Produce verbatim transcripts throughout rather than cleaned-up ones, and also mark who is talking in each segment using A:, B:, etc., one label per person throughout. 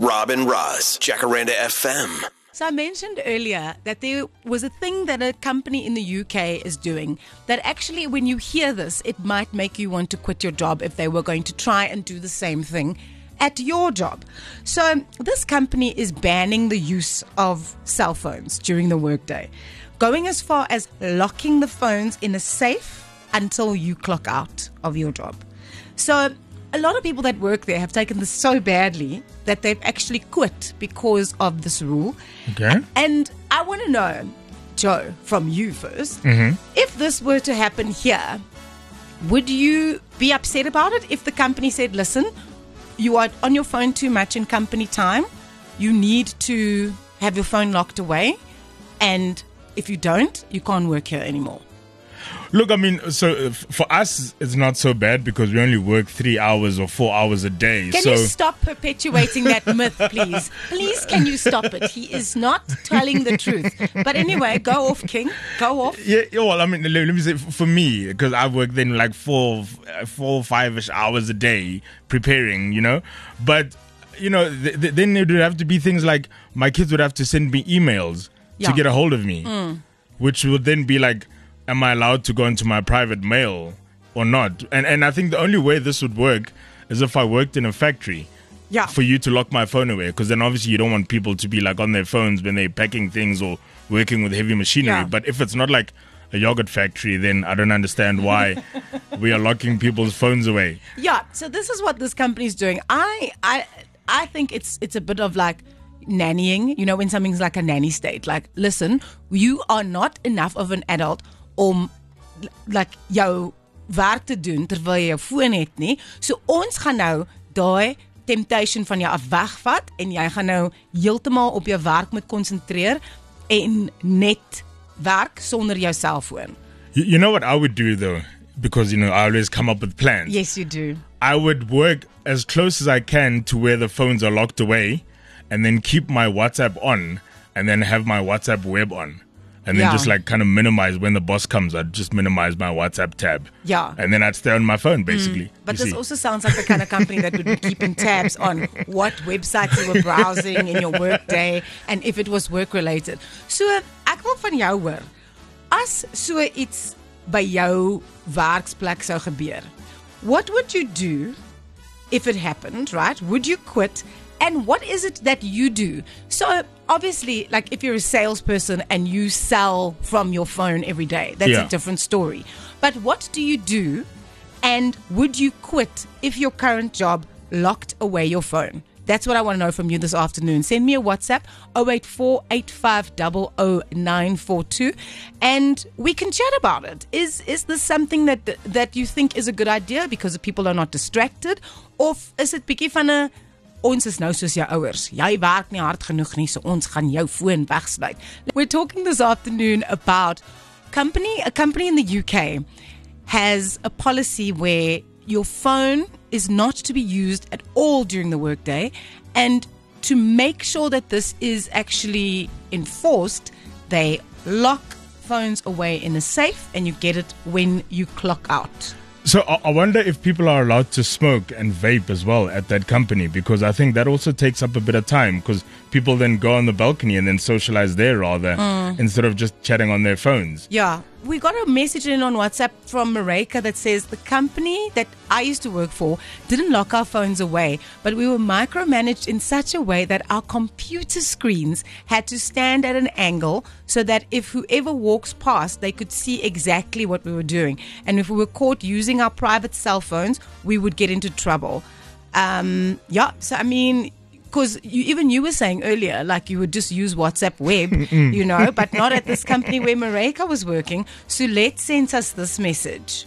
A: Rob and Roz, Jacaranda F M.
B: So I mentioned earlier that there was a thing that a company in the U K is doing that actually when you hear this, it might make you want to quit your job if they were going to try and do the same thing at your job. So this company is banning the use of cell phones during the workday, going as far as locking the phones in a safe until you clock out of your job. So a lot of people that work there have taken this so badly that they've actually quit because of this rule.
C: Okay.
B: And I want to know, Joe, from you first,
C: Mm-hmm.
B: if this were to happen here, would you be upset about it if the company said, listen, you are on your phone too much in company time, you need to have your phone locked away, and if you don't, you can't work here anymore?
C: Look, I mean, so f- for us, it's not so bad because we only work three hours or four hours a day.
B: Can
C: so
B: you stop perpetuating that myth, please? Please, can you stop it? He is not telling the truth. But anyway, go off, King. Go off.
C: Yeah, yeah, well, I mean, let, let me say, f- for me, because I work then like four, uh, four, five-ish hours a day preparing, you know. But, you know, th- th- then it would have to be things like my kids would have to send me emails
B: Yeah.
C: to get a hold of me,
B: Mm.
C: which would then be like, am I allowed to go into my private mail or not? And and I think the only way this would work is if I worked in a factory.
B: Yeah.
C: For you to lock my phone away, because then obviously you don't want people to be like on their phones when they're packing things or working with heavy machinery.
B: Yeah.
C: But if it's not like a yogurt factory, then I don't understand why we are locking people's phones away.
B: Yeah, so this is what this company is doing. I I I think it's it's a bit of like nannying, you know, when something's like a nanny state. Like, listen, you are not enough of an adult om like jou werk te doen terwyl jy jou foon het nie. So ons gaan nou daai temptation van jou af wegvat en jy gaan nou heeltemal op jou werk moet konsentreer en net werk sonder jou selfoon.
C: You, you know what I would do though? Because, you know, I always come up with plans.
B: Yes, you do.
C: I would work as close as I can to where the phones are locked away and then keep my WhatsApp on and then have my WhatsApp web on. And then
B: Yeah.
C: just like kind of minimize when the boss comes, I'd just minimize my WhatsApp tab.
B: Yeah.
C: And then I'd stay on my phone basically.
B: But
C: you
B: this
C: see.
B: also sounds like the kind of company that would be keeping tabs on what websites you were browsing in your work day and if it was work related. So ek wil van jou hoor, as so iets by jou werksplek sou gebeur, what would you do if it happened, right? Would you quit? And what is it that you do? So obviously, like if you're a salesperson and you sell from your phone every day, that's
C: Yeah.
B: a different story. But what do you do? And would you quit if your current job locked away your phone? That's what I want to know from you this afternoon. Send me a WhatsApp, zero eight four, eight five zero zero nine four two, and we can chat about it. Is is this something that that you think is a good idea because people are not distracted? Of is it bietjie van 'n ons is nou soos jou ouers. Jy werk nie hard genoeg nie, so ons gaan jou foon wegsluit. We're talking this afternoon about company a company in the U K has a policy where your phone is not to be used at all during the workday, and to make sure that this is actually enforced, they lock phones away in a safe and you get it when you clock out.
C: So I I wonder if people are allowed to smoke and vape as well at that company, because I think that also takes up a bit of time, because people then go on the balcony and then socialize there rather instead of just chatting on their phones.
B: Yeah, we got a message in on WhatsApp from Mareka that says the company that I used to work for didn't lock our phones away, but we were micromanaged in such a way that our computer screens had to stand at an angle so that if whoever walks past, they could see exactly what we were doing. And if we were caught using our private cell phones, we would get into trouble. Um, yeah, so I mean, because you, even you were saying earlier, like you would just use WhatsApp web, you know, but not at this company where Mareka was working. So let's send us this message.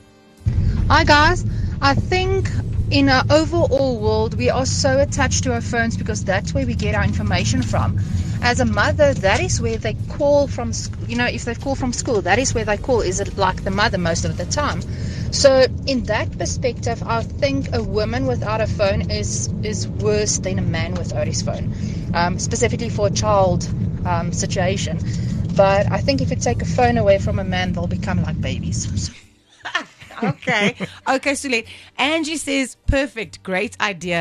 D: Hi guys, I think in our overall world we are so attached to our phones because that's where we get our information from. As a mother, that is where they call from, you know, if they call from school, that is where they call. Is it like the mother most of the time? So in that perspective, I think a woman without a phone is is worse than a man without his phone, um, specifically for a child um, situation. But I think if you take a phone away from a man, they'll become like babies.
B: Okay. Okay, Sulet. Angie says, perfect, great idea.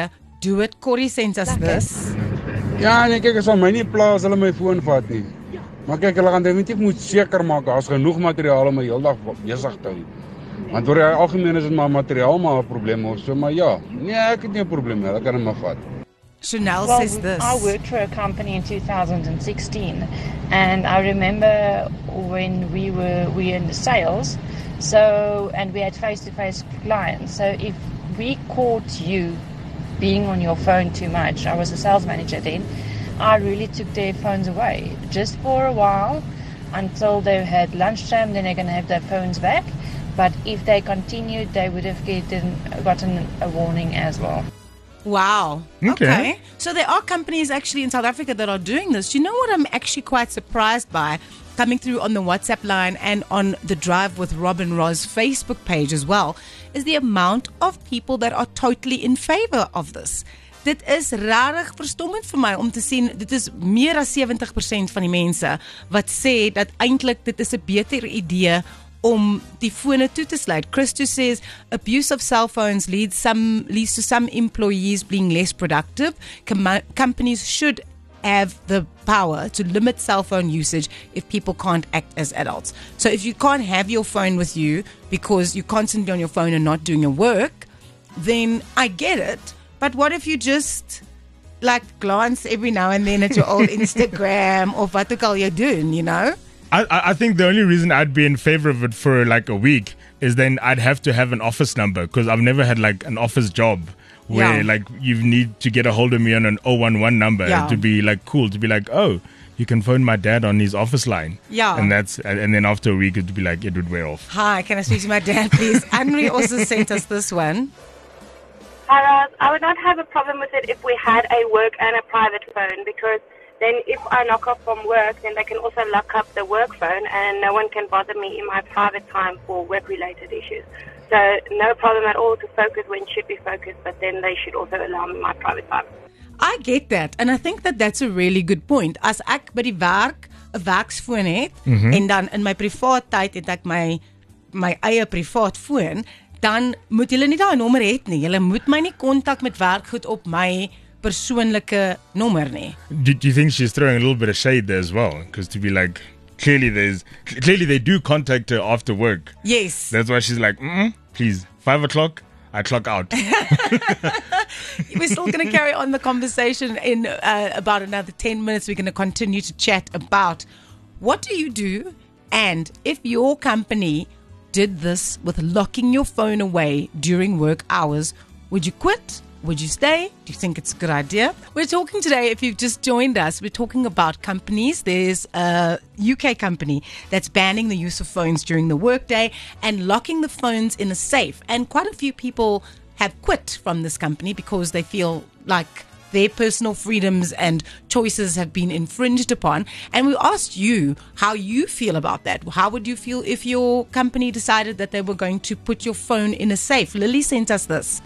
B: do it. Corey sent us this.
E: Ja, nee, kyk, as al my nie pla as hulle my foon vat nie. Maar kyk, hulle gaan definitief moet seker maak daar's genoeg materiaal om my heeldag besig te hou. Want oor die algemeen is dit maar materiaal maar 'n probleem of so, maar ja, nee, ek het nie 'n probleem nie, hulle kan hom maar vat.
B: Chanel
F: Well,
B: says this.
F: I worked for a company in two thousand sixteen, and I remember when we were we were in the sales, so and we had face-to-face clients. So if we caught you being on your phone too much, I was a sales manager then, I really took their phones away just for a while until they had lunchtime. Then they're going to have their phones back. But if they continued, they would have gotten, gotten a warning as well.
B: Wow.
C: Okay.
B: Okay. So there are companies actually in South Africa that are doing this. You know what I'm actually quite surprised by? Coming through on the WhatsApp line and on the Drive with Rob and Roz Facebook page as well, is the amount of people that are totally in favor of this. Dit is rarig verstommend vir my om te sien, dit is meer as seventy percent van die mense wat sê dat eintlik dit is 'n beter idee om die fone toe te sluit. Christo says abuse of cell phones leads some leads to some employees being less productive. Com- companies should have the power to limit cell phone usage if people can't act as adults. So if you can't have your phone with you because you're constantly on your phone and not doing your work, then I get it. But what if you just like glance every now and then at your old Instagram or wat ook al jy doen, you know?
C: I, I think the only reason I'd be in favor of it for like a week is then I'd have to have an office number because I've never had like an office job where
B: Yeah.
C: like you need to get a hold of me on an oh one one number
B: Yeah.
C: to be like cool, to be like, oh, you can phone my dad on his office line.
B: Yeah.
C: And that's and then after a week it'd be like it would wear off.
B: Hi, can I speak to my dad, please? Henry also sent us this one.
G: Hi, Roz. I would not have a problem with it if we had a work and a private phone because then if I knock off from work, then they can also lock up the work phone and no one can bother me in my private time for work-related issues. So no problem at all to focus when should be focused, but then they should also allow me my private time.
B: I get that, and I think that that's a really good point. As ek by die werk 'n werksfoon het mm-hmm. en dan in my privaat tyd het ek my my eie privaat foon, dan moet julle nie daai nommer hê nie. Julle moet my nie kontak met werkgoed op my persoonlike nommer nie.
C: Do, do you think she's throwing a little bit of shade there as well? Because to be like, clearly there's clearly they do contact her after work.
B: Yes.
C: That's why she's like, mm, please, five o'clock, I clock out.
B: We're still going to carry on the conversation in uh, about another ten minutes. We're going to continue to chat about what do you do, and if your company did this with locking your phone away during work hours, would you quit? Would you stay? Do you think it's a good idea? We're talking today, if you've just joined us, we're talking about companies. There's a U K company that's banning the use of phones during the workday and locking the phones in a safe. And quite a few people have quit from this company because they feel like their personal freedoms and choices have been infringed upon. And we asked you how you feel about that. How would you feel if your company decided that they were going to put your phone in a safe? Lily sent us this.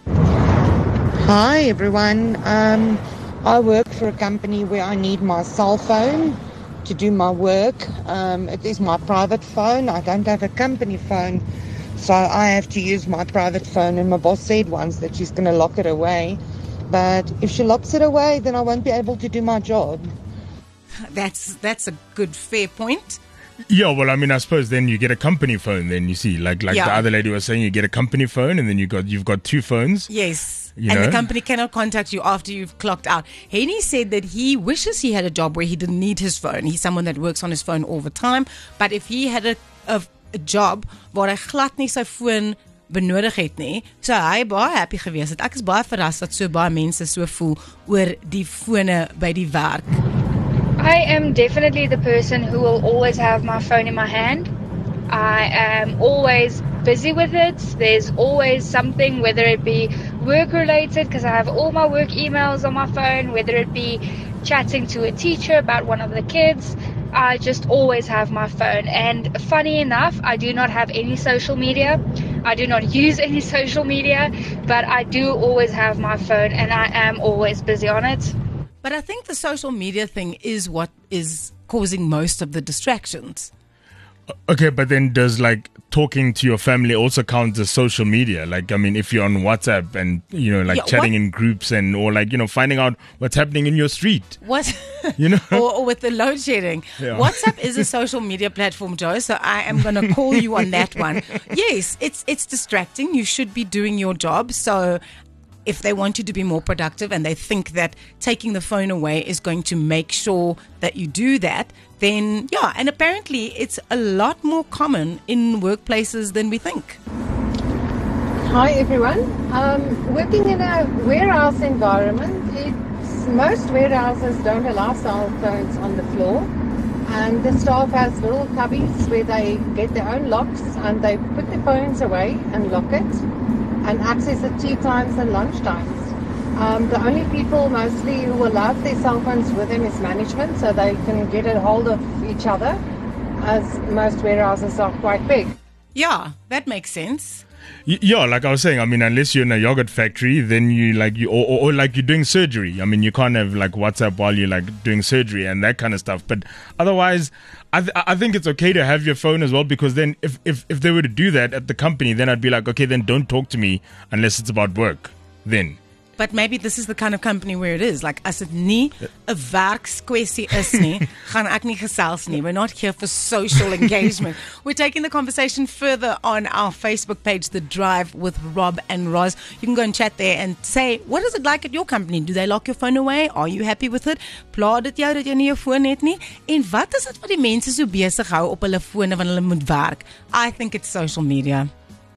H: Hi everyone. Um, I work for a company where I need my cell phone to do my work. Um, it is my private phone. I don't have a company phone, so I have to use my private phone. And my boss said once that she's going to lock it away. But if she locks it away, then I won't be able to do my job.
B: That's that's a good, fair point.
C: Yeah, well, I mean, I suppose then you get a company phone. Then you see, like like
B: Yeah.
C: the other lady was saying, you get a company phone, and then you got you've got two phones.
B: Yes.
C: You
B: and
C: know?
B: the company cannot contact you after you've clocked out. Henny said that he wishes he had a job where he didn't need his phone. He's someone that works on his phone all the time. But if he had a, a, a job waar hy glad nie sy foon benodig het nie, so hy baie happy gewees het. Ek is baie verras dat so baie mense so voel oor die fone by die werk.
I: I am definitely the person who will always have my phone in my hand. I am always busy with it. There's always something, whether it be work related, because I have all my work emails on my phone, whether it be chatting to a teacher about one of the kids. I just always have my phone. And funny enough, I do not have any social media. I do not use any social media, but I do always have my phone and I am always busy on it.
B: But I think the social media thing is what is causing most of the distractions.
C: Okay, but then does like talking to your family also count as social media? Like, I mean, if you're on WhatsApp and, you know, like
B: Yeah,
C: chatting
B: what-
C: in groups and, or like, you know, finding out what's happening in your street.
B: What?
C: You know?
B: or, or with the load shedding.
C: Yeah.
B: WhatsApp is a social media platform, Joe, so I am going to call you on that one. Yes, it's it's distracting. You should be doing your job. So if they want you to be more productive and they think that taking the phone away is going to make sure that you do that, then yeah. And apparently it's a lot more common in workplaces than we think.
J: Hi everyone. Um, working in a warehouse environment, it's, most warehouses don't allow cell phones on the floor, and the staff has little cubbies where they get their own locks and they put their phones away and lock it and access it tea times and lunch times. Um, the only people mostly who allow their cell phones with them is management, so they can get a hold of each other, as most warehouses are quite big.
B: Yeah, that makes sense.
C: Y- Yeah, like I was saying, I mean, unless you're in a yogurt factory, then you like you or, or, or like you're doing surgery. I mean, you can't have like WhatsApp while you're like doing surgery and that kind of stuff. But otherwise, I th- I think it's okay to have your phone as well, because then if, if if they were to do that at the company, then I'd be like, okay, then don't talk to me unless it's about work. Then.
B: But maybe this is the kind of company where it is. Like, as dit nie 'n werkskwessie is nie, gaan ek nie gesels nie. We're not here for social engagement. We're taking the conversation further on our Facebook page, The Drive with Rob and Roz. You can go and chat there and say, what is it like at your company? Do they lock your phone away? Are you happy with it? Pla dit jou dat jy nie jou foon het nie? En wat is dit wat die mense so besig hou op hulle fone wanneer hulle moet werk? I think it's social media.